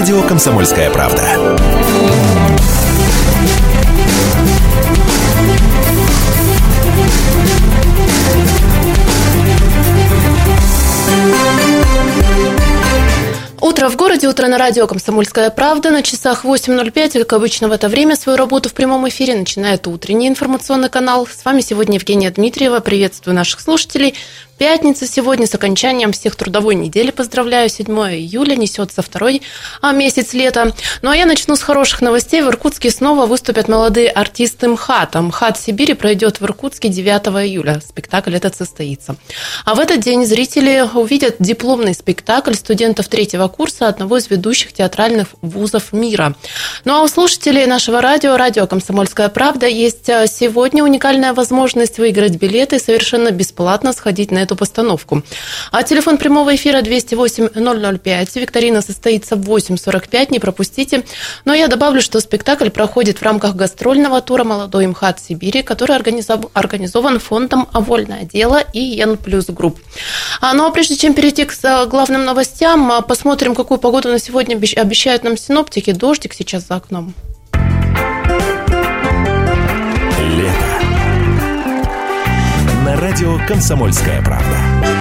Радио «Комсомольская правда». Утро в городе, утро на радио «Комсомольская правда». На часах 8:05, как обычно в это время, свою работу в прямом эфире начинает утренний информационный канал. С вами сегодня Евгения Дмитриева. Приветствую наших слушателей. Пятница сегодня с окончанием всех трудовой недели. Поздравляю, 7 июля, несется второй месяц лета. Ну а я начну с хороших новостей. В Иркутске снова выступят молодые артисты МХАТа. МХАТ Сибири пройдет в Иркутске 9 июля. Спектакль этот состоится. А в этот день зрители увидят дипломный спектакль студентов 3-го курса одного из ведущих театральных вузов мира. Ну а у слушателей нашего радио «Комсомольская правда» есть сегодня уникальная возможность выиграть билеты и совершенно бесплатно сходить на эту постановку. А телефон прямого эфира 208-005. Викторина состоится в 8:45, не пропустите. Но я добавлю, что спектакль проходит в рамках гастрольного тура «Молодой МХАТ Сибири», который организован фондом «Вольное дело» и Ен Плюс Групп. Ну а прежде чем перейти к главным новостям, посмотрим, какую погоду на сегодня обещают нам синоптики. Дождик сейчас за окном. Лето. На радио «Комсомольская правда».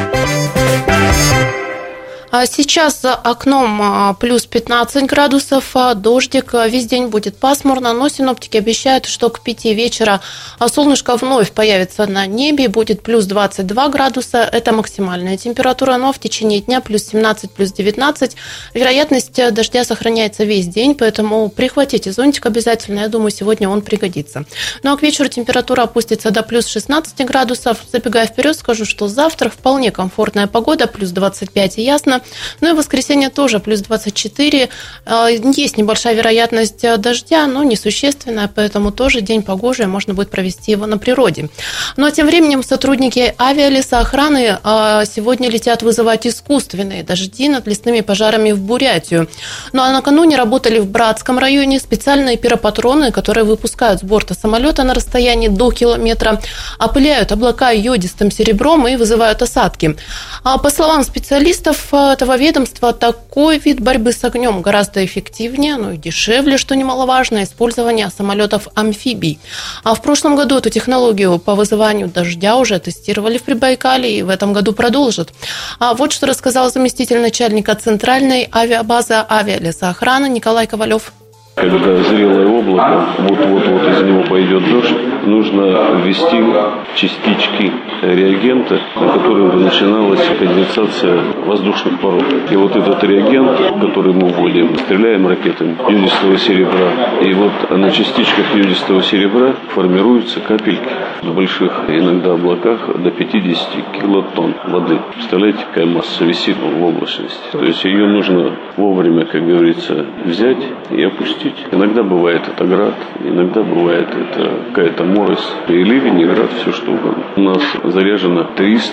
А сейчас за окном плюс 15 градусов, дождик, весь день будет пасмурно, но синоптики обещают, что к 5 вечера солнышко вновь появится на небе, будет плюс 22 градуса, это максимальная температура, но в течение дня плюс 17, плюс 19. Вероятность дождя сохраняется весь день, поэтому прихватите зонтик обязательно, я думаю, сегодня он пригодится. Ну а к вечеру температура опустится до плюс 16 градусов, забегая вперед, скажу, что завтра вполне комфортная погода, плюс 25 и ясно. Ну и в воскресенье тоже плюс 24. Есть небольшая вероятность дождя, но несущественная, поэтому тоже день погожий, можно будет провести его на природе. Ну а тем временем сотрудники авиалесоохраны сегодня летят вызывать искусственные дожди над лесными пожарами в Бурятию. Ну а накануне работали в Братском районе специальные пиропатроны, которые выпускают с борта самолета на расстоянии до километра, опыляют облака йодистым серебром и вызывают осадки. По словам специалистов этого ведомства, такой вид борьбы с огнем гораздо эффективнее, ну и дешевле, что немаловажно, использование самолетов-амфибий. А в прошлом году эту технологию по вызыванию дождя уже тестировали в Прибайкале и в этом году продолжат. А вот что рассказал заместитель начальника Центральной авиабазы авиалесоохраны Николай Ковалев. Когда зрелое облако, вот-вот из него пойдет дождь, нужно ввести частички реагента, на котором начиналась конденсация воздушных паров. И вот этот реагент, который мы вводим, стреляем ракетами йодистого серебра. И вот на частичках йодистого серебра формируются капельки в больших, иногда облаках, до 50 килотонн воды. Представляете, какая масса висит в облачности. То есть ее нужно вовремя, как говорится, взять и опустить. Иногда бывает это град, иногда бывает это какая-то морось, и ливень, и град, все что угодно. У нас заряжено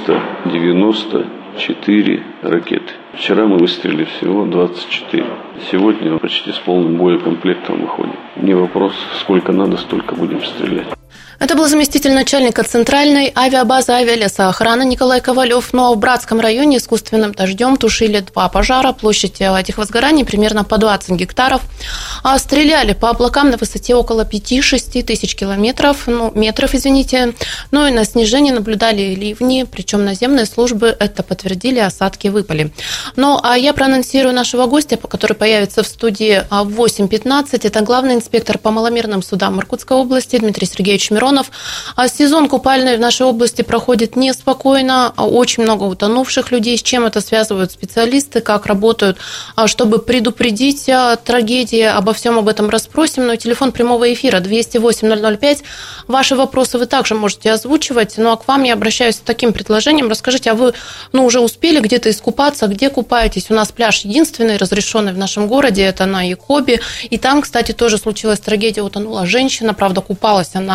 394 ракеты. Вчера мы выстрелили всего 24. Сегодня почти с полным боекомплектом выходим. Не вопрос, сколько надо, столько будем стрелять. Это был заместитель начальника Центральной авиабазы авиалесоохраны Николай Ковалев. Ну а в Братском районе искусственным дождем тушили 2 пожара. Площадь этих возгораний примерно по 20 гектаров. Стреляли по облакам на высоте около 5-6 тысяч метров. Ну и на снижении наблюдали ливни, причем наземные службы это подтвердили, осадки выпали. Ну а я проанонсирую нашего гостя, который появится в студии в 8:15. Это главный инспектор по маломерным судам Иркутской области Дмитрий Сергеевич Миронов. Сезон купальный в нашей области проходит неспокойно, очень много утонувших людей. С чем это связывают специалисты, как работают, чтобы предупредить трагедии. Обо всем об этом расспросим. Но телефон прямого эфира 208-005. Ваши вопросы вы также можете озвучивать. Ну а к вам я обращаюсь с таким предложением. Расскажите, а вы уже успели где-то искупаться? Где купаетесь? У нас пляж единственный, разрешенный в нашем городе, это на Якобе. И там, кстати, тоже случилась трагедия, утонула женщина. Правда, купалась она в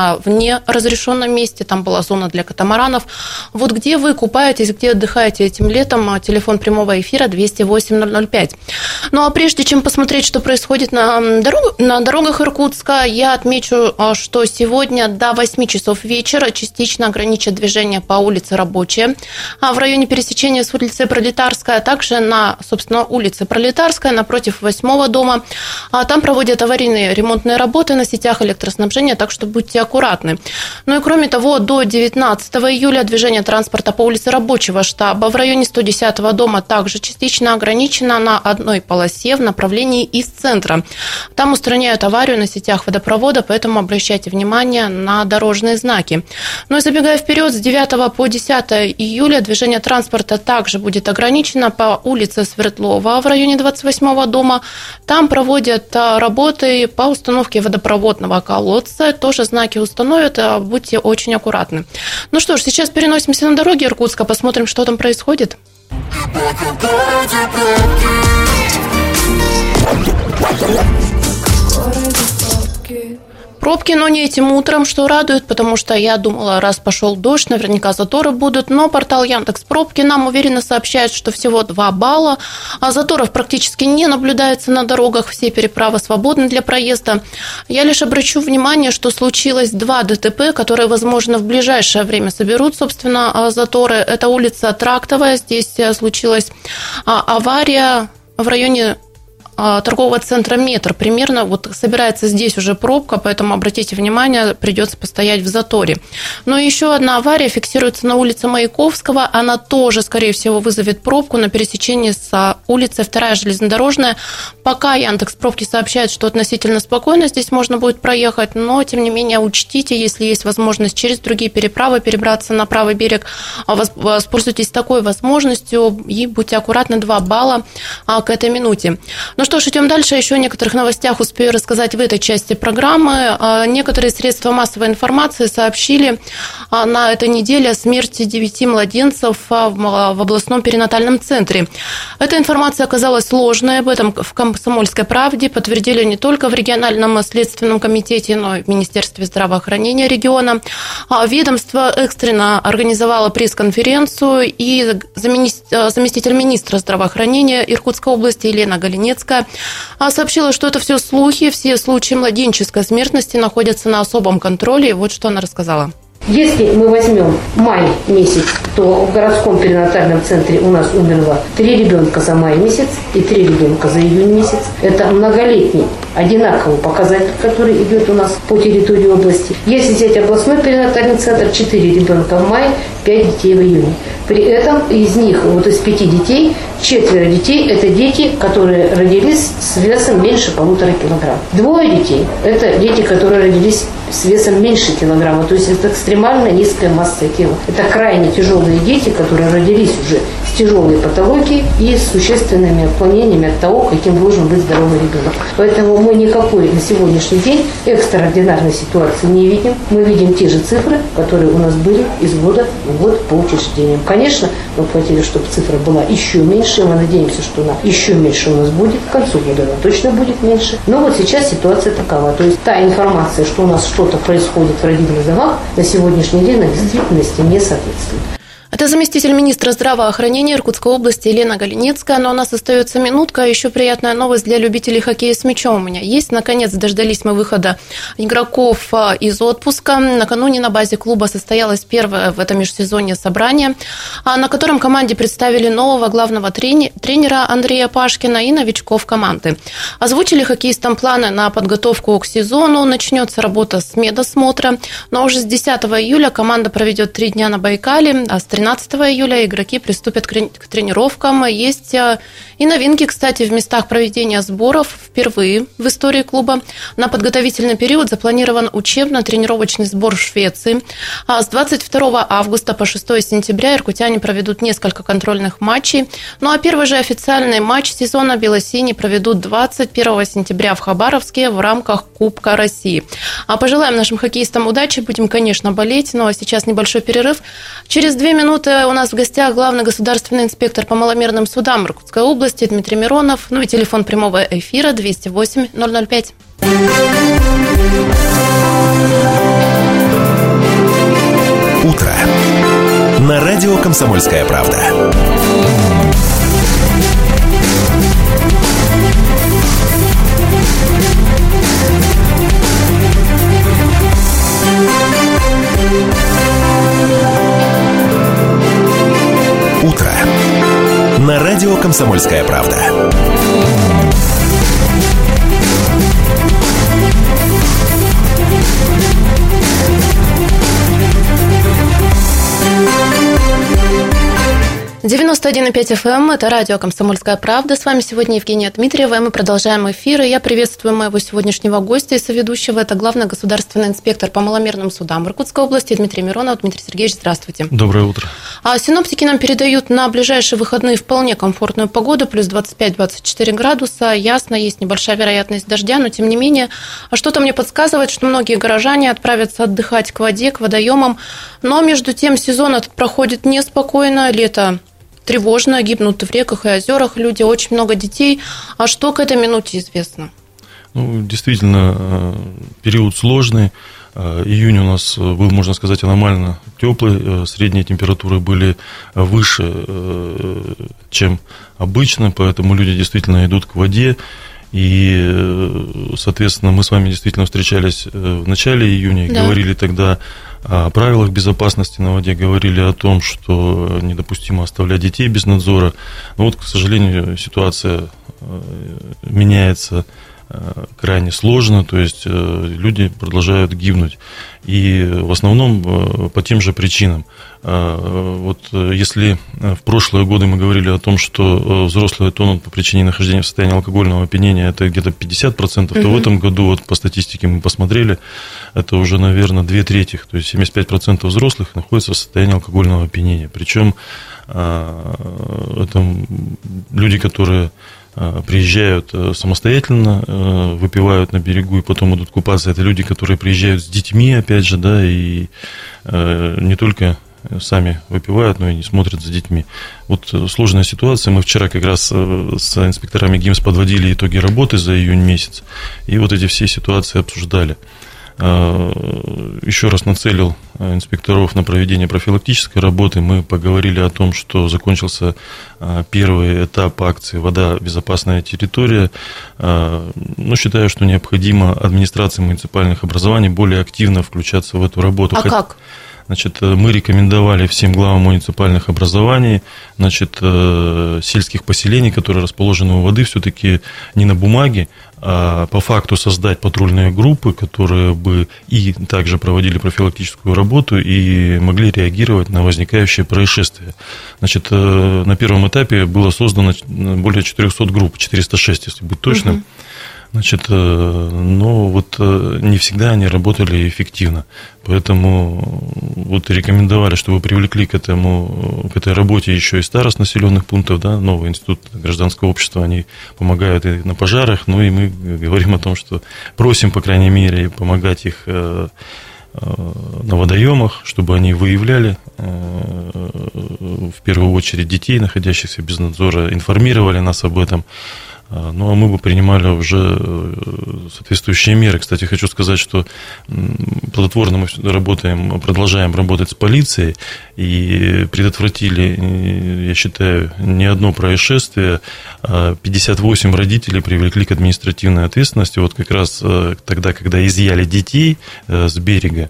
неразрешенном месте, там была зона для катамаранов. Вот где вы купаетесь, где отдыхаете этим летом, телефон прямого эфира 208-005. Ну а прежде чем посмотреть, что происходит на дорогах Иркутска, я отмечу, что сегодня до 8 часов вечера частично ограничат движение по улице Рабочая, в районе пересечения с улицей Пролетарская, а также на, собственно, улице Пролетарская, напротив 8-го дома. Там проводят аварийные ремонтные работы на сетях электроснабжения, так что будьте аккуратны. Ну и кроме того, до 19 июля движение транспорта по улице Рабочего штаба в районе 110-го дома также частично ограничено на одной полосе в направлении из центра. Там устраняют аварию на сетях водопровода, поэтому обращайте внимание на дорожные знаки. Ну и забегая вперед, с 9 по 10 июля движение транспорта также будет ограничено по улице Свердлова в районе 28-го дома. Там проводят работы по установке водопроводного колодца. Тоже знаки установят, будьте очень аккуратны. Ну что ж, сейчас переносимся на дороги Иркутска, посмотрим, что там происходит. Пробки, но не этим утром, что радует, потому что я думала, раз пошел дождь, наверняка заторы будут, но портал Яндекс.Пробки нам уверенно сообщает, что всего 2 балла, а заторов практически не наблюдается на дорогах, все переправы свободны для проезда. Я лишь обращу внимание, что случилось 2 ДТП, которые, возможно, в ближайшее время соберут, собственно, заторы. Это улица Трактовая, здесь случилась авария в районе торгового центра «Метр». Примерно вот собирается здесь уже пробка, поэтому обратите внимание, придется постоять в заторе. Но еще одна авария фиксируется на улице Маяковского. Она тоже, скорее всего, вызовет пробку на пересечении с улицей 2-я железнодорожная. Пока Яндекс.Пробки сообщает, что относительно спокойно здесь можно будет проехать, но, тем не менее, учтите, если есть возможность через другие переправы перебраться на правый берег, воспользуйтесь такой возможностью и будьте аккуратны, 2 балла к этой минуте. Ну что ж, идем дальше. Еще о некоторых новостях успею рассказать в этой части программы. Некоторые средства массовой информации сообщили на этой неделе о смерти 9 младенцев в областном перинатальном центре. Эта информация оказалась ложной. Об этом в «Комсомольской правде» подтвердили не только в региональном следственном комитете, но и в Министерстве здравоохранения региона. Ведомство экстренно организовало пресс-конференцию, и заместитель министра здравоохранения Иркутской области Елена Галинецкая сообщила, что это все слухи, все случаи младенческой смертности находятся на особом контроле. И вот что она рассказала. Если мы возьмем май месяц, то в городском перинатальном центре у нас умерло 3 ребенка за май месяц и 3 ребенка за июнь месяц. Это многолетний одинаковый показатель, который идет у нас по территории области. Если взять областной перинатальный центр, 4 ребенка в мае, 5 детей в июне. При этом из них, вот из 5 детей, 4 детей – это дети, которые родились с весом меньше 1,5 килограмма. 2 детей – это дети, которые родились с весом меньше килограмма, то есть это экстремально низкая масса тела. Это крайне тяжелые дети, которые родились уже с тяжелой патологией и с существенными отклонениями от того, каким должен быть здоровый ребенок. Поэтому мы никакой на сегодняшний день экстраординарной ситуации не видим. Мы видим те же цифры, которые у нас были из года в год по учреждениям. Конечно, мы хотели, чтобы цифра была еще меньше. Мы надеемся, что она еще меньше у нас будет. К концу года она точно будет меньше. Но вот сейчас ситуация такова. То есть та информация, что у нас что-то происходит в родильных домах, на сегодняшний день на действительности не соответствует. Это заместитель министра здравоохранения Иркутской области Елена Галинецкая. Но у нас остается минутка. Еще приятная новость для любителей хоккея с мячом у меня есть. Наконец дождались мы выхода игроков из отпуска. Накануне на базе клуба состоялось первое в этом межсезонье собрание, на котором команде представили нового главного тренера Андрея Пашкина и новичков команды. Озвучили хоккеистам планы на подготовку к сезону. Начнется работа с медосмотра. Но уже с 10 июля команда проведет 3 дня на Байкале, а с 13 июля игроки приступят к тренировкам. Есть и новинки, кстати, в местах проведения сборов. Впервые в истории клуба на подготовительный период запланирован учебно-тренировочный сбор в Швеции. С 22 августа по 6 сентября иркутяне проведут несколько контрольных матчей. Ну а первый же официальный матч сезона бело-синие проведут 21 сентября в Хабаровске в рамках Кубка России. Пожелаем нашим хоккеистам удачи, будем, конечно, болеть. Ну а сейчас небольшой перерыв. Через 2 минуты у нас в гостях главный государственный инспектор по маломерным судам Иркутской области Дмитрий Миронов. Ну и телефон прямого эфира 208-005. На радио «Комсомольская правда». Утро. На радио «Комсомольская правда». «91,5 FM» – это радио «Комсомольская правда». С вами сегодня Евгения Дмитриева, и мы продолжаем эфир. И я приветствую моего сегодняшнего гостя и соведущего. Это главный государственный инспектор по маломерным судам Иркутской области Дмитрий Миронов. Дмитрий Сергеевич, здравствуйте. Доброе утро. Синоптики нам передают на ближайшие выходные вполне комфортную погоду, плюс 25-24 градуса. Ясно, есть небольшая вероятность дождя, но тем не менее, что-то мне подсказывает, что многие горожане отправятся отдыхать к воде, к водоемам. Но между тем сезон этот проходит неспокойно, лето тревожно, гибнут в реках и озерах люди, очень много детей. А что к этой минуте известно? Действительно, период сложный. Июнь у нас был, можно сказать, аномально теплый. Средние температуры были выше, чем обычно, поэтому люди действительно идут к воде. И, соответственно, мы с вами действительно встречались в начале июня, да. Говорили тогда о правилах безопасности на воде, говорили о том, что недопустимо оставлять детей без надзора. Но вот, к сожалению, ситуация меняется крайне сложно, то есть люди продолжают гибнуть. И в основном по тем же причинам. Вот если в прошлые годы мы говорили о том, что взрослые тонут по причине нахождения в состоянии алкогольного опьянения, это где-то 50%, то в этом году, вот по статистике мы посмотрели, это уже, наверное, 2/3, то есть 75% взрослых находятся в состоянии алкогольного опьянения. Причем это люди, которые приезжают самостоятельно, выпивают на берегу и потом идут купаться. Это люди, которые приезжают с детьми, опять же, да, и не только сами выпивают, но и не смотрят за детьми. Вот сложная ситуация. Мы вчера как раз с инспекторами ГИМС подводили итоги работы за июнь месяц, и вот эти все ситуации обсуждали. Еще раз нацелил инспекторов на проведение профилактической работы. Мы поговорили о том, что закончился первый этап акции «Вода. Безопасная территория». Но считаю, что необходимо администрации муниципальных образований более активно включаться в эту работу. Как? Значит, мы рекомендовали всем главам муниципальных образований, значит, сельских поселений, которые расположены у воды, все-таки не на бумаге, а по факту создать патрульные группы, которые бы и также проводили профилактическую работу и могли реагировать на возникающие происшествия. Значит, на первом этапе было создано более 400 групп, 406, если быть точным. Значит, но вот не всегда они работали эффективно, поэтому вот рекомендовали, чтобы привлекли к этой работе еще и старост населенных пунктов, да, новый институт гражданского общества, они помогают и на пожарах, ну и мы говорим о том, что просим, по крайней мере, помогать их на водоемах, чтобы они выявляли в первую очередь детей, находящихся без надзора, информировали нас об этом. Ну, а мы бы принимали уже соответствующие меры. Кстати, хочу сказать, что плодотворно мы продолжаем работать с полицией и предотвратили, я считаю, не одно происшествие. 58 родителей привлекли к административной ответственности вот как раз тогда, когда изъяли детей с берега.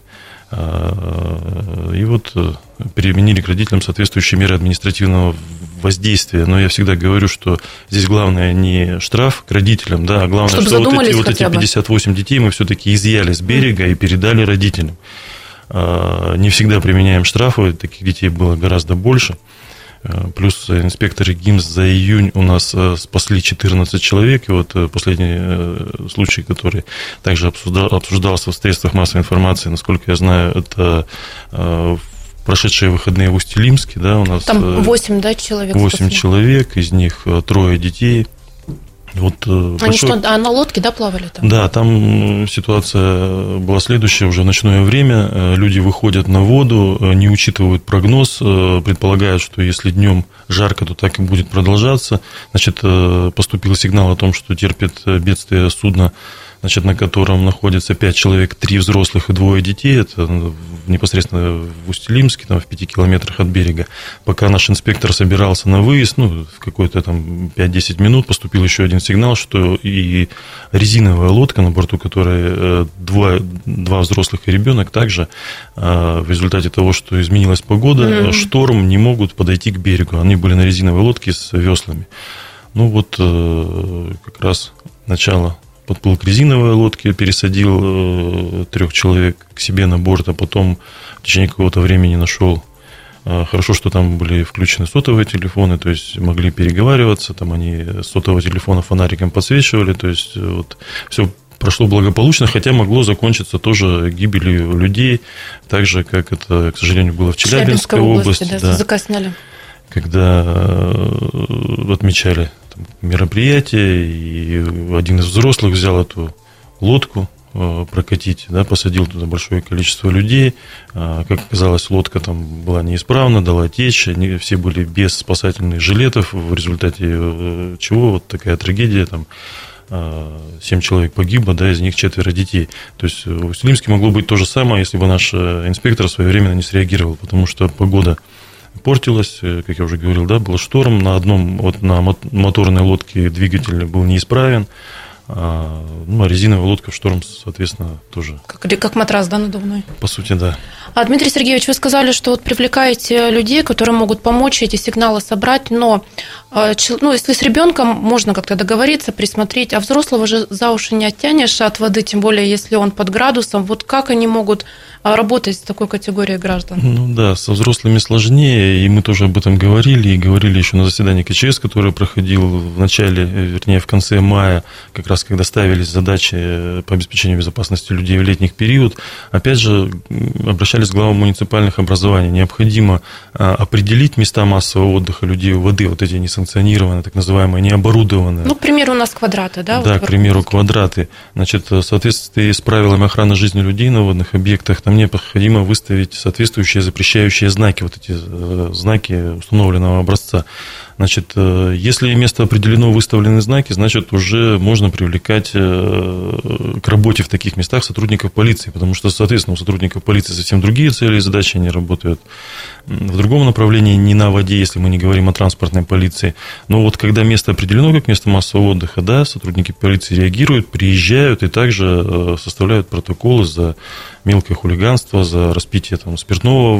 И вот применили к родителям соответствующие меры административного воздействия. Но я всегда говорю, что здесь главное не штраф к родителям, да, а главное, чтобы что эти 58 детей мы все-таки изъяли с берега и передали родителям. Не всегда применяем штрафы, таких детей было гораздо больше. Плюс инспекторы ГИМС за июнь у нас спасли 14 человек. И вот последний случай, который также обсуждался в средствах массовой информации, насколько я знаю, это прошедшие выходные в Усть-Илимске. Да, у нас там 8, да, человек? 8 человек, из них 3 детей. Вот они что, на лодке, да, плавали там? Да, там ситуация была следующая. Уже в ночное время люди выходят на воду, не учитывают прогноз, предполагают, что если днем жарко, то так и будет продолжаться. Значит, поступил сигнал о том, что терпит бедствие судно значит, на котором находится 5 человек, 3 взрослых и 2 детей. Это непосредственно в Усть-Илимске, там, в 5 километрах от берега. Пока наш инспектор собирался на выезд, в какой-то там 5-10 минут поступил еще один сигнал, что и резиновая лодка, на борту которой 2 взрослых и ребенок, также в результате того, что изменилась погода, шторм, не могут подойти к берегу. Они были на резиновой лодке с веслами. Как раз начало подплыл к резиновой лодке, пересадил 3 человек к себе на борт, а потом в течение какого-то времени нашел. Хорошо, что там были включены сотовые телефоны, то есть могли переговариваться, там они с сотового телефона фонариком подсвечивали, то есть вот все прошло благополучно, хотя могло закончиться тоже гибелью людей, так же, как это, к сожалению, было в Челябинской области. Да, языка сняли. Когда отмечали там мероприятие, и один из взрослых взял эту лодку прокатить, да, посадил туда большое количество людей. Как оказалось, лодка там была неисправна, дала течь, они все были без спасательных жилетов, в результате чего вот такая трагедия, там 7 человек погибло, да, из них 4 детей. То есть в Усть-Илимске могло быть то же самое, если бы наш инспектор своевременно не среагировал, потому что погода портилась, как я уже говорил, да, был шторм, на моторной лодке двигатель был неисправен, а резиновая лодка в шторм, соответственно, тоже. Как матрас, да, надувной? По сути, да. А, Дмитрий Сергеевич, вы сказали, что вот привлекаете людей, которые могут помочь эти сигналы собрать, но если с ребенком можно как-то договориться, присмотреть, а взрослого же за уши не оттянешь от воды, тем более, если он под градусом. Вот как они могут работать с такой категорией граждан? Да, со взрослыми сложнее, и мы тоже об этом говорили, и говорили еще на заседании КЧС, которое проходил в конце мая, как раз когда ставились задачи по обеспечению безопасности людей в летний период. Опять же, обращались к главам муниципальных образований. Необходимо определить места массового отдыха людей у воды, вот эти несанкционированные, так называемые, необорудованные. К примеру, у нас квадраты, да? Да, к примеру, квадраты. Значит, в соответствии с правилами охраны жизни людей на водных объектах, там необходимо выставить соответствующие запрещающие знаки, вот эти знаки установленного образца. Значит, если место определено, выставлены знаки, значит, уже можно привлекать к работе в таких местах сотрудников полиции, потому что, соответственно, у сотрудников полиции совсем другие цели и задачи, они работают в другом направлении, не на воде, если мы не говорим о транспортной полиции. Но вот когда место определено как место массового отдыха, да, сотрудники полиции реагируют, приезжают и также составляют протоколы за мелкое хулиганство, за распитие там спиртного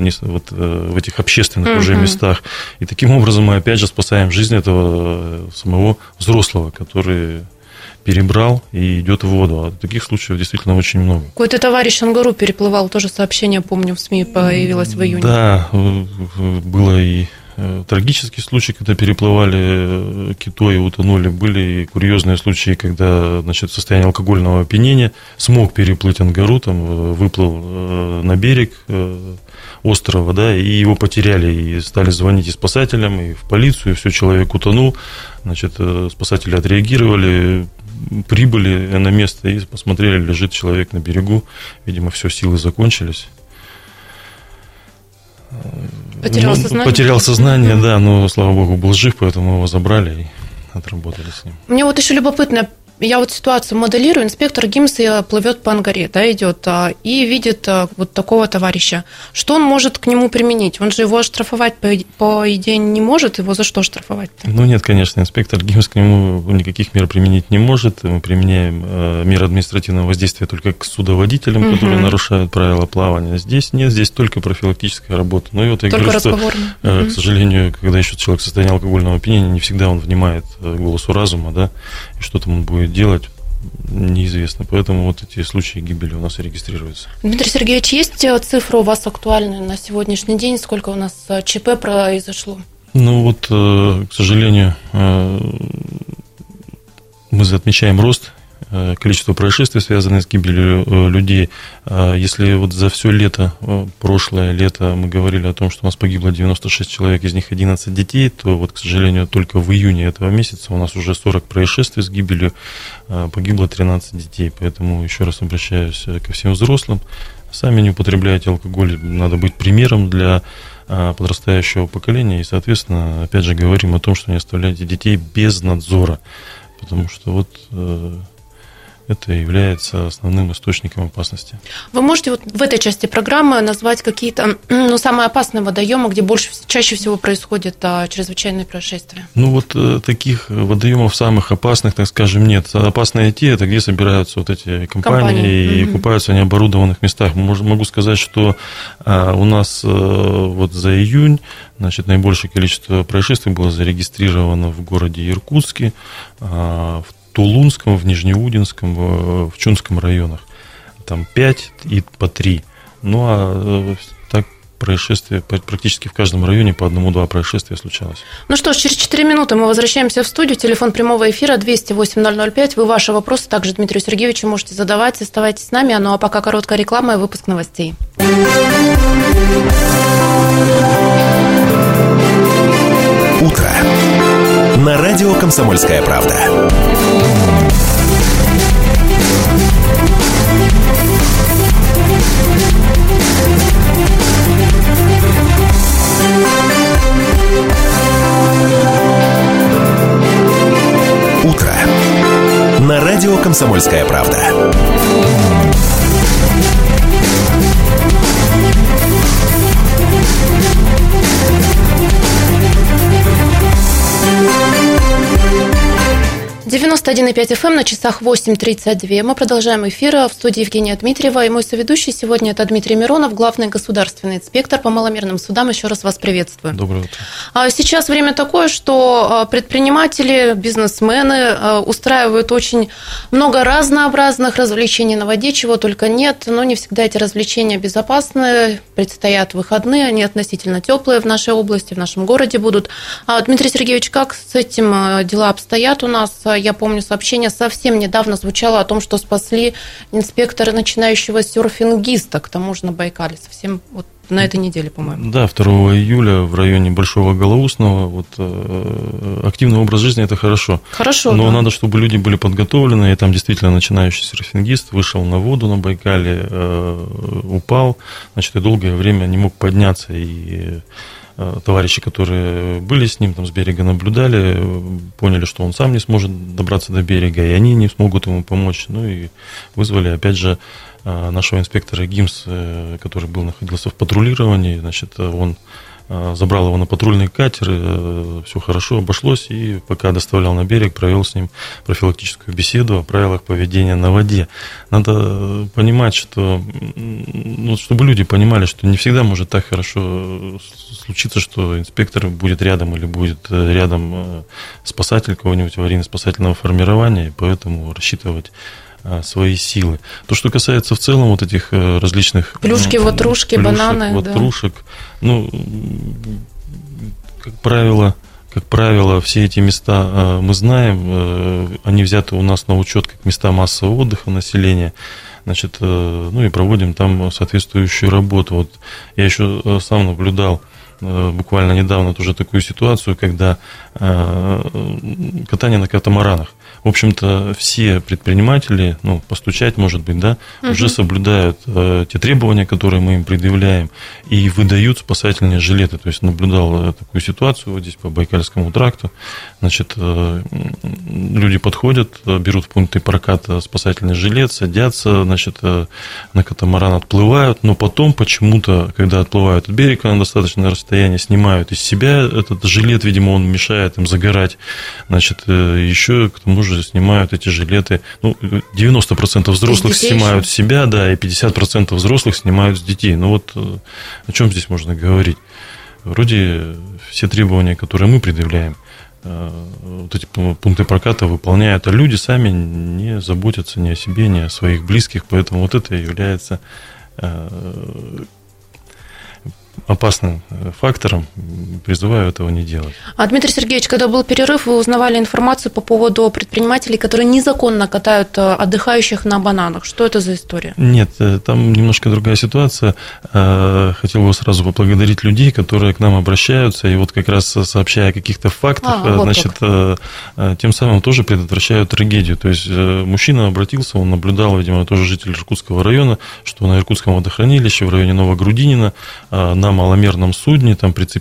в этих общественных уже местах. И таким образом мы опять же спасаем жизнь этого самого взрослого, который перебрал и идет в воду. А таких случаев действительно очень много. Какой-то товарищ Ангару переплывал, тоже сообщение, помню, в СМИ появилось в июне. Да, было и трагический случай, когда переплывали китой и утонули. Были и курьезные случаи, когда, значит, в состоянии алкогольного опьянения смог переплыть Ангару, там, выплыл на берег острова, да, и его потеряли, и стали звонить и спасателям, и в полицию, и все, человек утонул. Значит, спасатели отреагировали, прибыли на место и посмотрели, лежит человек на берегу. Видимо, все, силы закончились. Потерял сознание, да, но, слава богу, был жив, поэтому его забрали и отработали с ним. Мне вот еще любопытно, я вот ситуацию моделирую, инспектор ГИМС плывет по Ангаре, да, идет и видит вот такого товарища. Что он может к нему применить? Он же его оштрафовать, по идее, не может, его за что штрафовать-то? Нет, конечно, инспектор ГИМС к нему никаких мер применить не может. Мы применяем меры административного воздействия только к судоводителям, которые нарушают правила плавания. Здесь нет, здесь только профилактическая работа. Но и вот я только говорю, что, к сожалению, когда еще человек в состоянии алкогольного опьянения, не всегда он внимает голосу разума, да, и что там он будет делать, неизвестно. Поэтому вот эти случаи гибели у нас и регистрируются. Дмитрий Сергеевич, есть цифры у вас актуальные на сегодняшний день? Сколько у нас ЧП произошло? К сожалению, мы отмечаем рост количества происшествий, связанных с гибелью людей. Если вот за все лето, прошлое лето, мы говорили о том, что у нас погибло 96 человек, из них 11 детей, то вот, к сожалению, только в июне этого месяца у нас уже 40 происшествий с гибелью, погибло 13 детей. Поэтому еще раз обращаюсь ко всем взрослым. Сами не употребляйте алкоголь, надо быть примером для подрастающего поколения. И, соответственно, опять же говорим о том, что не оставляйте детей без надзора. Потому что это является основным источником опасности. Вы можете вот в этой части программы назвать какие-то самые опасные водоемы, где чаще всего происходят чрезвычайные происшествия? Таких водоемов самых опасных, так скажем, нет. Опасные это где собираются вот эти компании и купаются в необорудованных местах. Могу сказать, что у нас вот за июнь, наибольшее количество происшествий было зарегистрировано в городе Иркутске, в Тулунском, в Нижнеудинском, в Чунском районах. Там 5 и по 3. Так происшествия практически в каждом районе по 1-2 происшествия случалось. Что ж, через 4 минуты мы возвращаемся в студию. Телефон прямого эфира 208-005. Вы ваши вопросы также Дмитрию Сергеевичу можете задавать. Оставайтесь с нами. А пока короткая реклама и выпуск новостей. Утро. На радио «Комсомольская правда». Утро. На радио «Комсомольская правда». «91,5 FM», на часах 8:32. Мы продолжаем эфир. В студии Евгения Дмитриева и мой соведущий сегодня – это Дмитрий Миронов, главный государственный инспектор по маломерным судам. Еще раз вас приветствую. Доброе утро. Сейчас время такое, что предприниматели, бизнесмены устраивают очень много разнообразных развлечений на воде, чего только нет, но не всегда эти развлечения безопасны. Предстоят выходные, они относительно теплые в нашей области, в нашем городе будут. Дмитрий Сергеевич, как с этим дела обстоят у нас? Я помню, сообщение совсем недавно звучало о том, что спасли инспектора начинающего серфингиста, к тому же на Байкале, совсем на этой неделе, по-моему. Да, 2 июля в районе Большого Голоусного. Активный образ жизни – это хорошо. Хорошо, но да. Надо, чтобы люди были подготовлены, и там действительно начинающий серфингист вышел на воду на Байкале, упал, и долгое время не мог подняться, и товарищи, которые были с ним, с берега наблюдали, поняли, что он сам не сможет добраться до берега, и они не смогут ему помочь. И вызвали, опять же, нашего инспектора ГИМС, который находился в патрулировании. Он забрал его на патрульный катер, все хорошо обошлось, и пока доставлял на берег, провел с ним профилактическую беседу о правилах поведения на воде. Надо понимать, что, чтобы люди понимали, что не всегда может так хорошо случиться, что инспектор будет рядом или будет рядом спасатель кого-нибудь аварийно-спасательного формирования, и поэтому рассчитывать свои силы. То, что касается в целом этих различных... Плюшки, ватрушки, бананы. Ватрушек. Как правило, все эти места мы знаем, они взяты у нас на учет как места массового отдыха населения, и проводим там соответствующую работу. Я еще сам наблюдал буквально недавно тоже такую ситуацию, когда катание на катамаранах. В общем-то, все предприниматели, постучать, может быть, уже соблюдают те требования, которые мы им предъявляем, и выдают спасательные жилеты. То есть наблюдал такую ситуацию здесь по Байкальскому тракту. Люди подходят, берут в пункты проката спасательный жилет, садятся, на катамаран отплывают, но потом почему-то, когда отплывают от берега на достаточное расстояние, снимают из себя этот жилет, видимо, он мешает им загорать. Еще к тому же снимают эти жилеты. 90% взрослых снимают с себя, и 50% взрослых снимают с детей. О чем здесь можно говорить? Вроде все требования, которые мы предъявляем, эти пункты проката выполняют, а люди сами не заботятся ни о себе, ни о своих близких, поэтому это является опасным фактором, призываю этого не делать. Дмитрий Сергеевич, когда был перерыв, вы узнавали информацию по поводу предпринимателей, которые незаконно катают отдыхающих на бананах. Что это за история? Нет, там немножко другая ситуация. Хотел бы сразу поблагодарить людей, которые к нам обращаются, и как раз сообщая о каких-то фактах, тем самым тоже предотвращают трагедию. То есть мужчина обратился, он наблюдал, видимо, тоже житель Иркутского района, что на Иркутском водохранилище в районе Новогрудинина на маломерном судне, прицепив к нему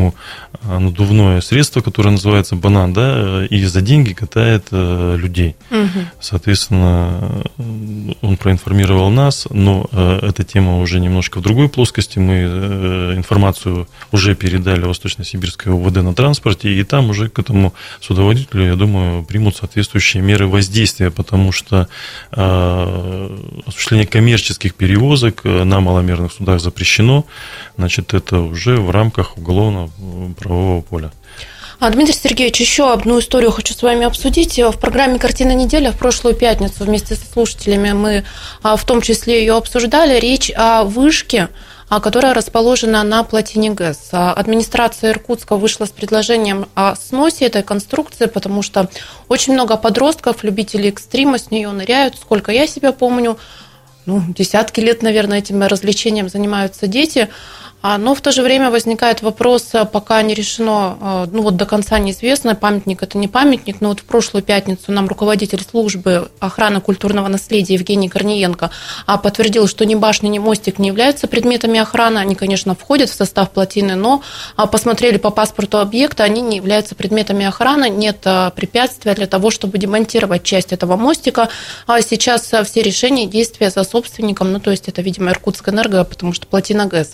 ему надувное средство, которое называется банан, да, и за деньги катает людей. Соответственно, он проинформировал нас, но эта тема уже немножко в другой плоскости. Мы информацию уже передали в Восточно-Сибирское УВД на транспорте, и там уже к этому судоводителю, я думаю, примут соответствующие меры воздействия, потому что осуществление коммерческих перевозок на маломерных судах запрещено, значит, это уже в рамках уголовно-правового поля. Дмитрий Сергеевич, еще одну историю хочу с вами обсудить. В программе «Картина недели» в прошлую пятницу вместе со слушателями мы в том числе ее обсуждали. Речь о вышке, которая расположена на плотине ГЭС. Администрация Иркутска вышла с предложением о сносе этой конструкции, потому что очень много подростков, любителей экстрима с нее ныряют. Сколько я себя помню, десятки лет, наверное, этим развлечением занимаются дети. Но в то же время возникает вопрос, пока не решено, до конца неизвестно, памятник это не памятник, но в прошлую пятницу нам руководитель службы охраны культурного наследия Евгений Корниенко подтвердил, что ни башня, ни мостик не являются предметами охраны, они, конечно, входят в состав плотины, но посмотрели по паспорту объекта, они не являются предметами охраны, нет препятствия для того, чтобы демонтировать часть этого мостика. Сейчас все решения и действия за собственником, то есть это, видимо, Иркутскэнерго, потому что плотина ГЭС.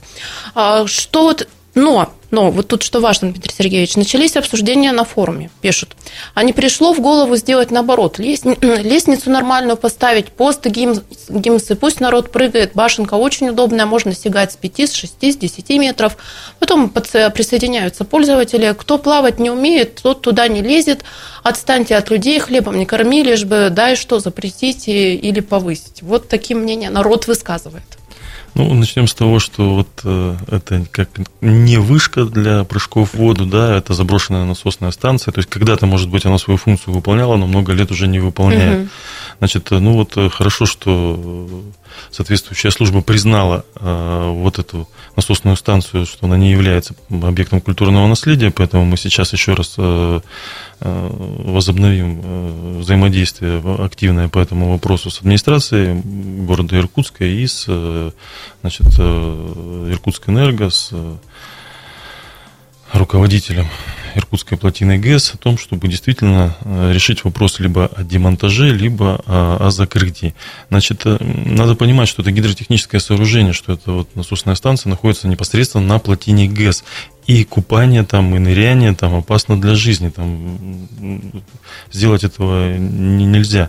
Но вот тут что важно, Дмитрий Сергеевич, начались обсуждения на форуме, пишут. А не пришло в голову сделать наоборот, лестницу нормальную поставить, пост, гимсы, пусть народ прыгает, башенка очень удобная, можно сигать с 5, с 6, с 10 метров. Потом присоединяются пользователи, кто плавать не умеет, тот туда не лезет, отстаньте от людей, хлебом не корми, лишь бы что запретить или повысить. Вот такие мнения народ высказывает. Начнем с того, что это как не вышка для прыжков в воду, да, это заброшенная насосная станция, то есть когда-то, может быть, она свою функцию выполняла, но много лет уже не выполняет. Значит, хорошо, что соответствующая служба признала эту насосную станцию, что она не является объектом культурного наследия, поэтому мы сейчас еще раз возобновим взаимодействие активное по этому вопросу с администрацией города Иркутска и с Иркутскэнерго, с руководителем Иркутской плотины ГЭС о том, чтобы действительно решить вопрос либо о демонтаже, либо о закрытии. Значит, надо понимать, что это гидротехническое сооружение, что это насосная станция находится непосредственно на плотине ГЭС. И купание там, и ныряние там опасно для жизни. Там сделать этого нельзя.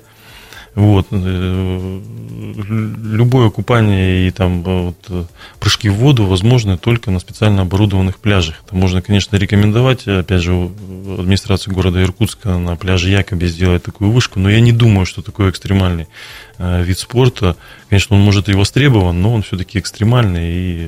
Любое купание и прыжки в воду возможны только на специально оборудованных пляжах. Это можно, конечно, рекомендовать, опять же, администрации города Иркутска на пляже Якобе сделать такую вышку, но я не думаю, что такой экстремальный вид спорта, конечно, он может и востребован, но он все-таки экстремальный и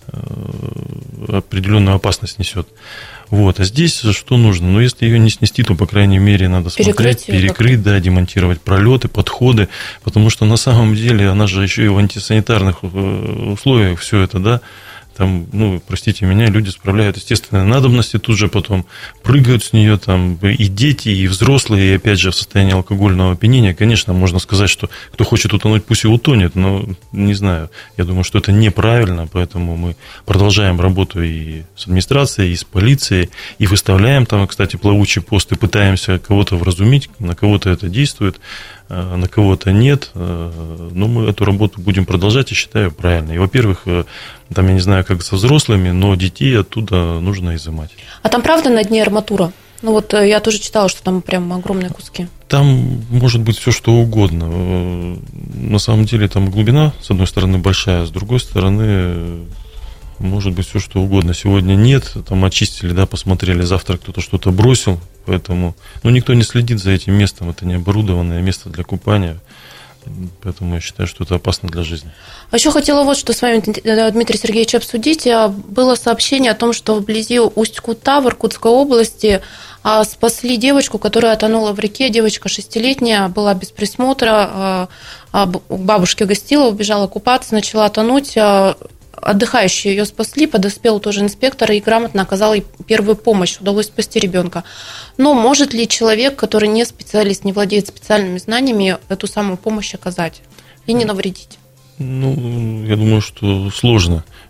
определенную опасность несет. А здесь что нужно? Если ее не снести, то, по крайней мере, надо перекрыть, демонтировать пролеты, подходы, потому что на самом деле она же еще и в антисанитарных условиях все это, да, там, простите меня, люди справляют естественные надобности, тут же потом прыгают с нее, там, и дети, и взрослые, и опять же в состоянии алкогольного опьянения. Конечно, можно сказать, что кто хочет утонуть, пусть и утонет, но не знаю, я думаю, что это неправильно, поэтому мы продолжаем работу и с администрацией, и с полицией, и выставляем там, кстати, плавучий пост, и пытаемся кого-то вразумить, на кого-то это действует, на кого-то нет, но мы эту работу будем продолжать и считаю правильной. И, во-первых, там, я не знаю, как со взрослыми, но детей оттуда нужно изымать. А там правда на дне арматура? Я тоже читала, что там прям огромные куски. Там может быть все что угодно. На самом деле там глубина, с одной стороны, большая, с другой стороны, может быть все что угодно. Сегодня нет, там очистили, да, посмотрели, завтра кто-то что-то бросил, поэтому никто не следит за этим местом, это не оборудованное место для купания. Поэтому я считаю, что это опасно для жизни. А еще хотела что с вами, Дмитрий Сергеевич, обсудить. Было сообщение о том, что вблизи Усть-Кута в Иркутской области спасли девочку, которая тонула в реке. Девочка 6-летняя, была без присмотра, у бабушки гостила, убежала купаться, начала тонуть. Отдыхающие ее спасли, подоспел тоже инспектор и грамотно оказал ей первую помощь, удалось спасти ребенка. Но может ли человек, который не специалист, не владеет специальными знаниями, эту самую помощь оказать и не навредить? Я думаю, что сложно.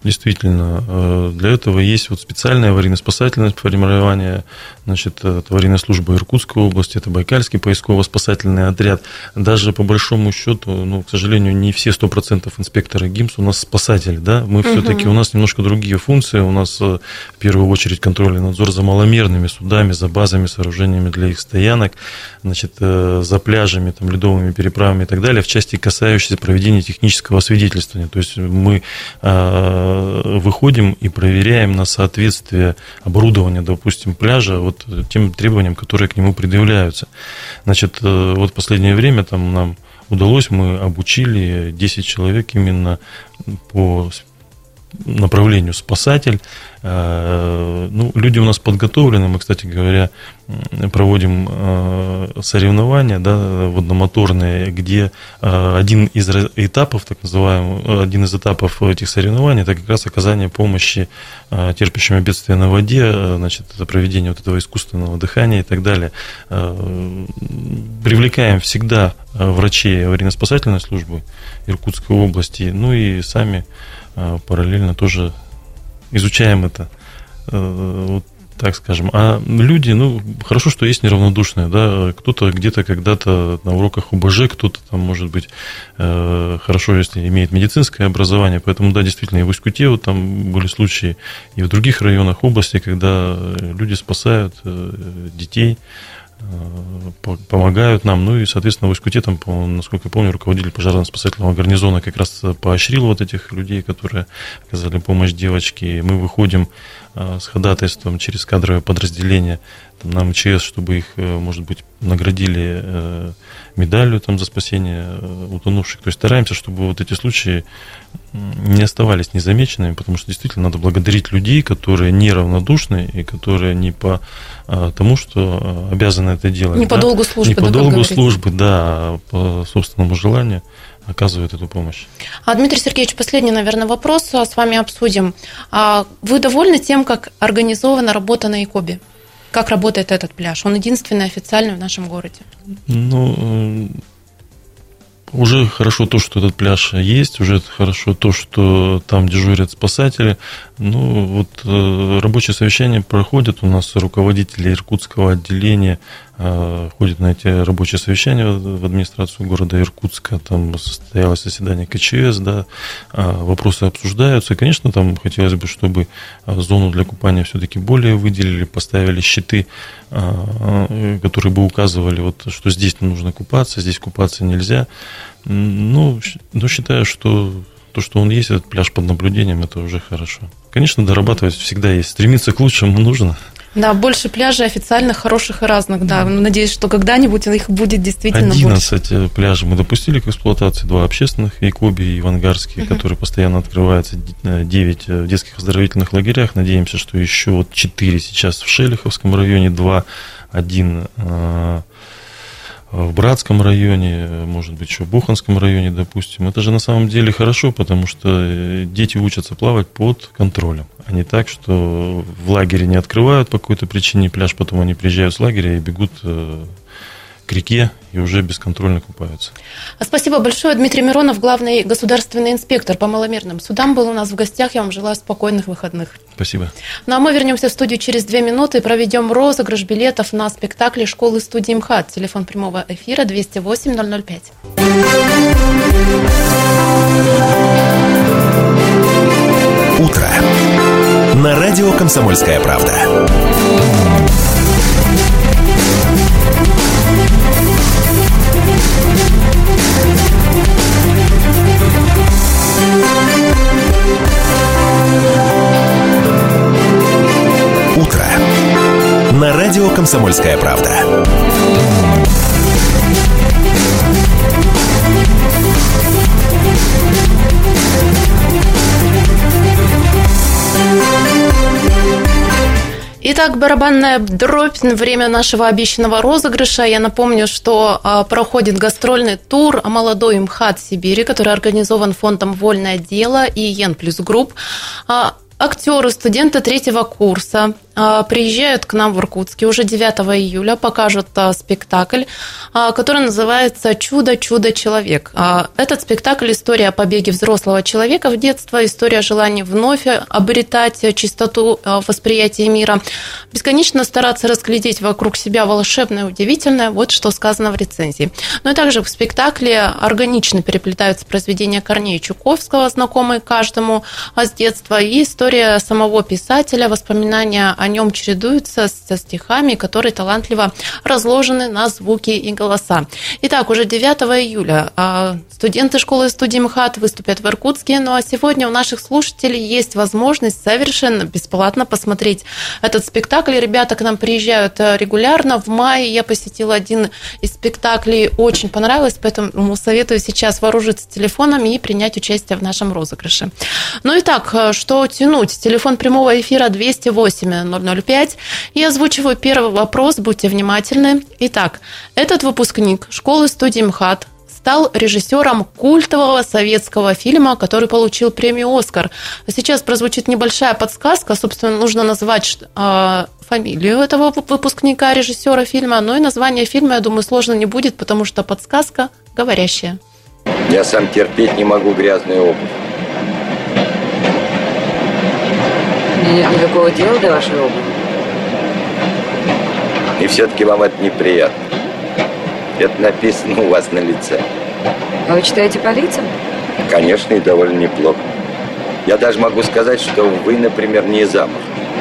действительно, для этого есть вот специальное аварийно-спасательное формирование, значит, аварийной службы Иркутской области, это Байкальский поисково-спасательный отряд. Даже по большому счету, к сожалению, не все 100% инспекторы ГИМС у нас спасатели, да, мы все-таки, у нас немножко другие функции, у нас в первую очередь контроль и надзор за маломерными судами, за базами, сооружениями для их стоянок, значит, за пляжами, там, ледовыми переправами и так далее, в части, касающейся проведения технического освидетельствования. То есть мы выходим и проверяем на соответствие оборудования, допустим, пляжа вот тем требованиям, которые к нему предъявляются. Значит, вот в последнее время там нам удалось, мы обучили 10 человек именно по направлению спасатель. Люди у нас подготовлены, мы, кстати говоря, проводим соревнования, да, водномоторные, где один из этапов, так называемый, один из этапов этих соревнований, это как раз оказание помощи терпящим бедствия на воде, значит, это проведение вот этого искусственного дыхания и так далее. Привлекаем всегда врачей аварийно-спасательной службы Иркутской области, и сами параллельно тоже изучаем это, вот так скажем. А люди, хорошо, что есть неравнодушные, да, кто-то где-то когда-то на уроках ОБЖ, кто-то там, может быть, хорошо, если имеет медицинское образование, поэтому, да, действительно, и в Усть-Куте вот там были случаи, и в других районах области, когда люди спасают детей, помогают нам, и, соответственно, в Усть-Куте, там, насколько я помню, руководитель пожарно-спасательного гарнизона как раз поощрил вот этих людей, которые оказали помощь девочке. Мы выходим с ходатайством через кадровое подразделение на МЧС, чтобы их, может быть, наградили медалью там, за спасение утонувших. То есть стараемся, чтобы вот эти случаи не оставались незамеченными, потому что действительно надо благодарить людей, которые неравнодушны и которые не по тому, что обязаны это делать. Не по долгу службы. Не по долгу службы, да, а по собственному желанию оказывают эту помощь. Дмитрий Сергеевич, последний, наверное, вопрос с вами обсудим. Вы довольны тем, как организована работа на Икобе? Как работает этот пляж? Он единственный официальный в нашем городе. Уже хорошо то, что этот пляж есть, уже хорошо то, что там дежурят спасатели. Рабочие совещания проходят, у нас руководители Иркутского отделения ходят на эти рабочие совещания в администрацию города Иркутска, там состоялось заседание КЧС, да, вопросы обсуждаются. И, конечно, там хотелось бы, чтобы зону для купания все-таки более выделили, поставили щиты, которые бы указывали, что здесь нужно купаться, здесь купаться нельзя. Считаю, что то, что он есть, этот пляж под наблюдением, это уже хорошо. Конечно, дорабатывать всегда есть. Стремиться к лучшему нужно. Да, больше пляжей официальных, хороших и разных, да. Надеюсь, что когда-нибудь их будет действительно 11 больше. пляжей мы допустили к эксплуатации, 2 общественных, Икоби и Ивангарский, которые постоянно открываются, 9 в детских оздоровительных лагерях. Надеемся, что еще 4 сейчас в Шелиховском районе, 2, 1 в Братском районе, может быть, еще в Буханском районе, допустим. Это же на самом деле хорошо, потому что дети учатся плавать под контролем, а не так, что в лагере не открывают по какой-то причине пляж, потом они приезжают с лагеря и бегут к реке и уже бесконтрольно купаются. Спасибо большое. Дмитрий Миронов, главный государственный инспектор по маломерным судам, был у нас в гостях. Я вам желаю спокойных выходных. Спасибо. А мы вернемся в студию через 2 минуты и проведем розыгрыш билетов на спектакли школы-студии МХАТ. Телефон прямого эфира 208-005. Утро. На радио «Комсомольская правда». Утро. На радио «Комсомольская правда». Итак, барабанная дробь, время нашего обещанного розыгрыша. Я напомню, что проходит гастрольный тур «Молодой МХАТ Сибири», который организован фондом «Вольное дело» и «Ен плюс Групп». Актеры, студенты 3-го курса приезжают к нам в Иркутске уже 9 июля, покажут спектакль, который называется «Чудо-чудо-человек». Этот спектакль – история о побеге взрослого человека в детство, история желания вновь обретать чистоту восприятия мира, бесконечно стараться разглядеть вокруг себя волшебное, удивительное, вот что сказано в рецензии. Ну и также в спектакле органично переплетаются произведения Корнея Чуковского, знакомые каждому с детства, и история самого писателя, воспоминания о нем чередуются со стихами, которые талантливо разложены на звуки и голоса. Итак, уже 9 июля студенты школы и студии МХАТ выступят в Иркутске, ну а сегодня у наших слушателей есть возможность совершенно бесплатно посмотреть этот спектакль. Ребята к нам приезжают регулярно. В мае я посетила один из спектаклей, очень понравилось, поэтому советую сейчас вооружиться телефонами и принять участие в нашем розыгрыше. Ну и так, что тянуть? Телефон прямого эфира 208-005. Я озвучиваю первый вопрос, будьте внимательны. Итак, этот выпускник школы-студии МХАТ стал режиссером культового советского фильма, который получил премию «Оскар». Сейчас прозвучит небольшая подсказка. Собственно, нужно назвать фамилию этого выпускника, режиссера фильма. Но и название фильма, я думаю, сложно не будет, потому что подсказка говорящая. Я сам терпеть не могу грязную обувь. Мне нет никакого дела до вашей обуви. И все-таки вам это неприятно. Это написано у вас на лице. А вы читаете по лицам? Конечно, и довольно неплохо. Я даже могу сказать, что вы, например, не замуж.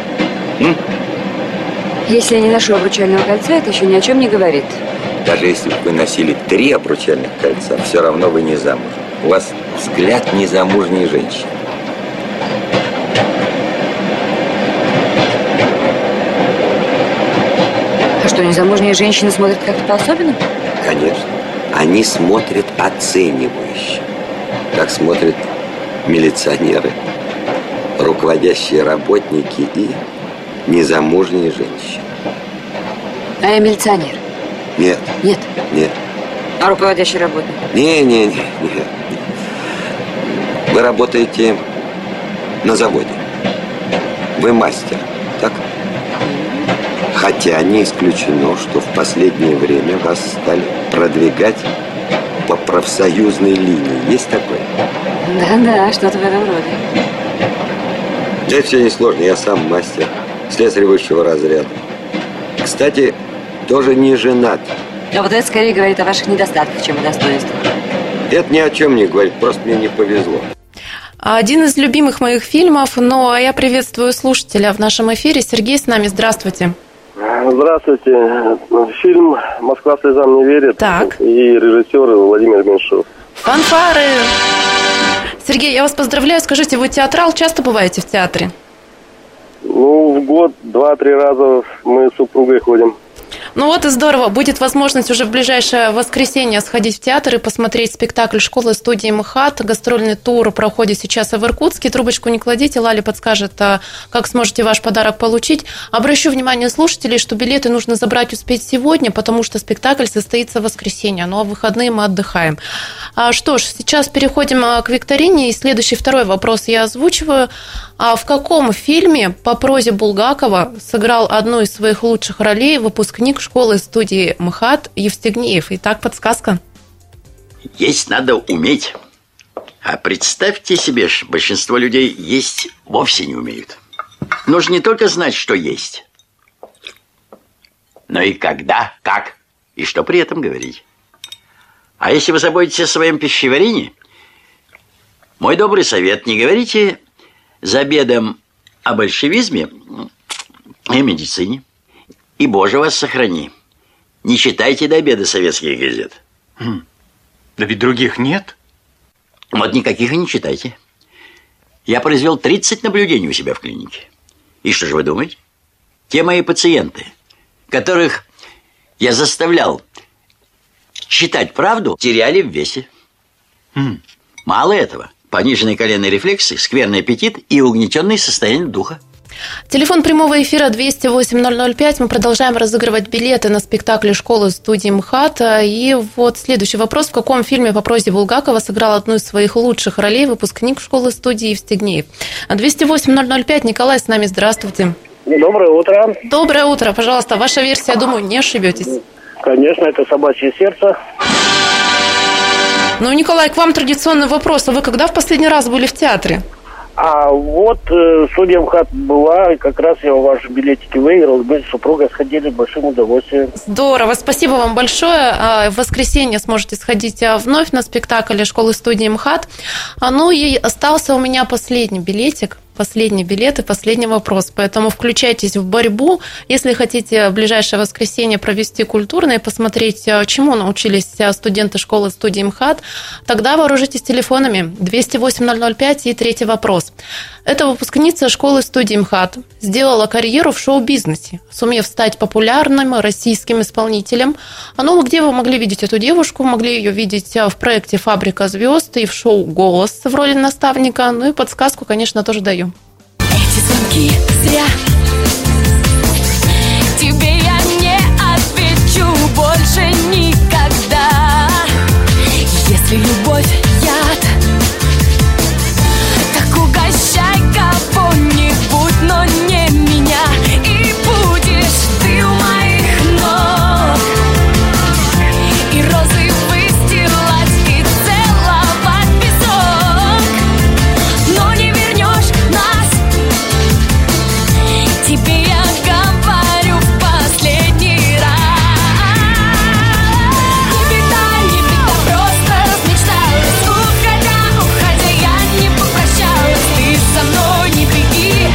Если я не ношу обручального кольца, это еще ни о чем не говорит. Даже если бы вы носили 3 обручальных кольца, все равно вы не замуж. У вас взгляд незамужней женщины. А что, незамужние женщины смотрят как-то по-особенному? Конечно. Они смотрят оценивающе. Как смотрят милиционеры, руководящие работники и незамужние женщины. А я милиционер? Нет. Нет? Нет. А руководящий работник? Не. Вы работаете на заводе. Вы мастер, так? Хотя не исключено, что в последнее время вас стали продвигать по профсоюзной линии. Есть такое? Да, что-то в этом роде. Это все несложно. Я сам мастер, слесарь высшего разряда. Кстати, тоже не женат. А вот это скорее говорит о ваших недостатках, чем о достоинствах. Это ни о чем не говорит, просто мне не повезло. Один из любимых моих фильмов, но я приветствую слушателя в нашем эфире. Сергей с нами, здравствуйте. Здравствуйте. Фильм «Москва слезам не верит». Так. И режиссер Владимир Меньшов. Фанфары! Сергей, я вас поздравляю. Скажите, вы театрал, часто бываете в театре? В год 2-3 раза мы с супругой ходим. Ну вот и здорово. Будет возможность уже в ближайшее воскресенье сходить в театр и посмотреть спектакль школы студии МХАТ. Гастрольный тур проходит сейчас в Иркутске. Трубочку не кладите, Лали подскажет, как сможете ваш подарок получить. Обращу внимание слушателей, что билеты нужно забрать успеть сегодня, потому что спектакль состоится в воскресенье, ну а в выходные мы отдыхаем. Что ж, сейчас переходим к викторине, и следующий второй вопрос я озвучиваю. В каком фильме по прозе Булгакова сыграл одну из своих лучших ролей выпускник школы студии МХАТ Евстигнеев? Итак, подсказка. Есть надо уметь. А представьте себе, большинство людей есть вовсе не умеют. Нужно не только знать, что есть, но и когда, как и что при этом говорить. А если вы заботитесь о своем пищеварении, мой добрый совет: не говорите за обедом о большевизме и медицине. И, Боже, вас сохрани, не читайте до обеда советских газет. Да ведь других нет. Вот никаких и не читайте. Я произвел 30 наблюдений у себя в клинике. И что же вы думаете? Те мои пациенты, которых я заставлял читать правду, теряли в весе. Мало этого. Пониженные коленные рефлексы, скверный аппетит и угнетенное состояние духа. Телефон прямого эфира 208-005. Мы продолжаем разыгрывать билеты на спектакль школы студии МХАТ. И вот следующий вопрос. В каком фильме по прозе Булгакова сыграл одну из своих лучших ролей выпускник школы студии Евстигнеев? 208-005. Николай с нами, здравствуйте. Доброе утро. Доброе утро. Пожалуйста, ваша версия, я думаю, не ошибетесь. Конечно, это «Собачье сердце». Ну, Николай, к вам традиционный вопрос. А вы когда в последний раз были в театре? А вот студия МХАТ была, и как раз я ваши билетики выиграл. Мы с супругой сходили с большим удовольствием. Здорово, спасибо вам большое. В воскресенье сможете сходить вновь на спектакль школы-студии МХАТ. Ну и остался у меня последний билетик. Последний билет и последний вопрос. Поэтому включайтесь в борьбу. Если хотите в ближайшее воскресенье провести культурно и посмотреть, чему научились студенты школы-студии МХАТ, тогда вооружитесь телефонами 208-005 и третий вопрос. Эта выпускница школы-студии МХАТ сделала карьеру в шоу-бизнесе, сумев стать популярным российским исполнителем. Ну, где вы могли видеть эту девушку? Могли ее видеть в проекте «Фабрика звезд» и в шоу «Голос» в роли наставника. Ну и подсказку, конечно, тоже даю. Эти звонки зря. Тебе я не отвечу больше никогда. Если любовь яд, так угощай кого-нибудь, но не меня. И будешь ты у моих ног. И розы выстилать, и целовать песок. Но не вернешь нас. Тебе я говорю в последний раз. Не беда, просто размечталась. Уходя, я не попрощалась. Ты со мной не беги.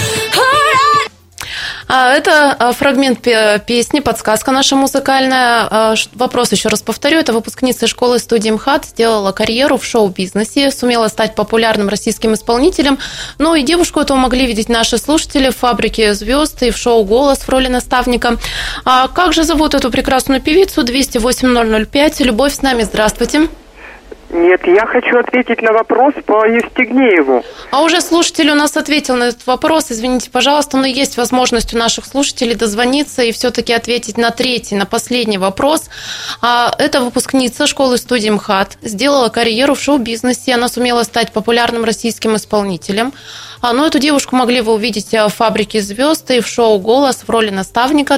Это фрагмент песни, подсказка наша музыкальная. Вопрос еще раз повторю. Это выпускница школы-студии МХАТ, сделала карьеру в шоу-бизнесе, сумела стать популярным российским исполнителем. Ну и девушку эту могли видеть наши слушатели в «Фабрике звезд» и в шоу «Голос» в роли наставника. А как же зовут эту прекрасную певицу? 208-005. Любовь с нами. Здравствуйте. Нет, я хочу ответить на вопрос по Евстигнееву. А уже слушатель у нас ответил на этот вопрос. Извините, пожалуйста, но есть возможность у наших слушателей дозвониться и все-таки ответить на третий, на последний вопрос. Это выпускница школы-студии МХАТ, сделала карьеру в шоу-бизнесе. Она сумела стать популярным российским исполнителем. Но эту девушку могли вы увидеть в «Фабрике звезд» и в шоу «Голос» в роли наставника.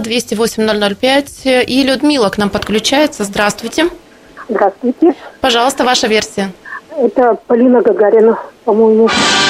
208-005. И Людмила к нам подключается. Здравствуйте. Здравствуйте. Пожалуйста, ваша версия. Это Полина Гагарина, по-моему.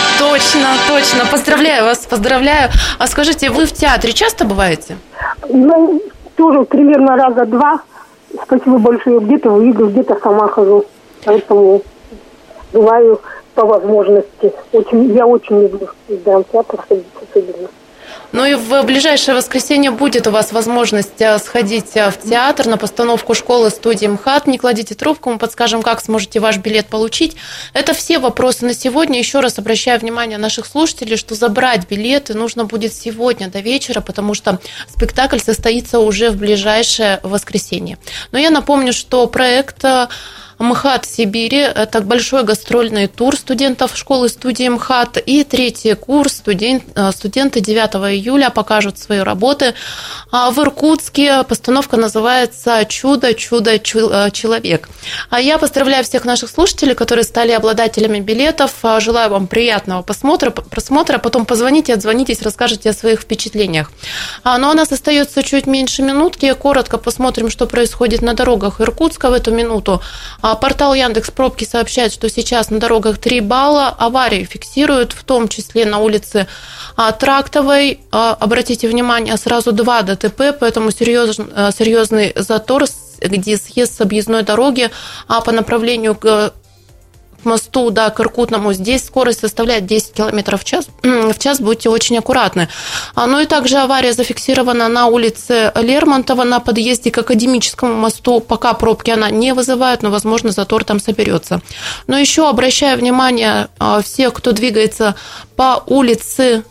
Точно. Поздравляю вас, поздравляю. А скажите, вы в театре часто бываете? Ну, тоже примерно раза два. Спасибо большое. Где-то увижу, где-то сама хожу. Поэтому бываю по возможности. Я очень люблю в театр ходить особенно. Ну и в ближайшее воскресенье будет у вас возможность сходить в театр на постановку школы-студии МХАТ. Не кладите трубку, мы подскажем, как сможете ваш билет получить. Это все вопросы на сегодня. Еще раз обращаю внимание наших слушателей, что забрать билеты нужно будет сегодня до вечера, потому что спектакль состоится уже в ближайшее воскресенье. Но я напомню, что проект МХАТ в Сибири – это большой гастрольный тур студентов школы-студии МХАТ. И третий курс студенты 9 июля покажут свои работы в Иркутске. Постановка называется «Чудо-человек». Я поздравляю всех наших слушателей, которые стали обладателями билетов. Желаю вам приятного просмотра. Потом позвоните, отзвонитесь, расскажите о своих впечатлениях. Но у нас остается чуть меньше минутки. Коротко посмотрим, что происходит на дорогах Иркутска в эту минуту. Портал Яндекс.Пробки сообщает, что сейчас на дорогах 3 балла. Аварии фиксируют, в том числе на улице Трактовой. Обратите внимание, сразу 2 ДТП, поэтому серьезный затор, где съезд с объездной дороги по направлению к мосту, к Иркутному. Здесь скорость составляет 10 км в час. Будьте очень аккуратны. Ну и также авария зафиксирована на улице Лермонтова на подъезде к Академическому мосту. Пока пробки она не вызывает, но, возможно, затор там соберется. Но еще обращаю внимание всех, кто двигается по улице,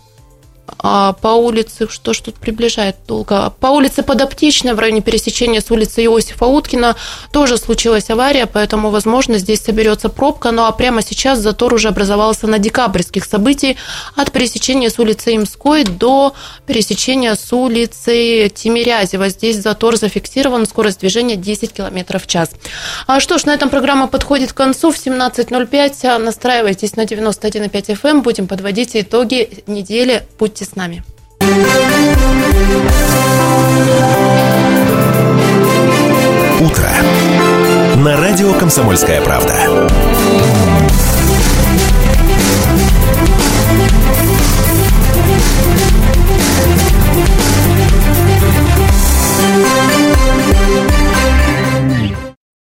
что ж тут приближает долго, по улице Подаптечной в районе пересечения с улицей Иосифа Уткина тоже случилась авария, поэтому, возможно, здесь соберется пробка. Ну а прямо сейчас затор уже образовался на Декабрьских событий от пересечения с улицей Имской до пересечения с улицей Тимирязева. Здесь затор зафиксирован, скорость движения 10 км в час. Что ж, на этом программа подходит к концу. В 17:05 настраивайтесь на 91,5 FM. Будем подводить итоги недели. Будьте с нами. «Утро» на радио «Комсомольская правда».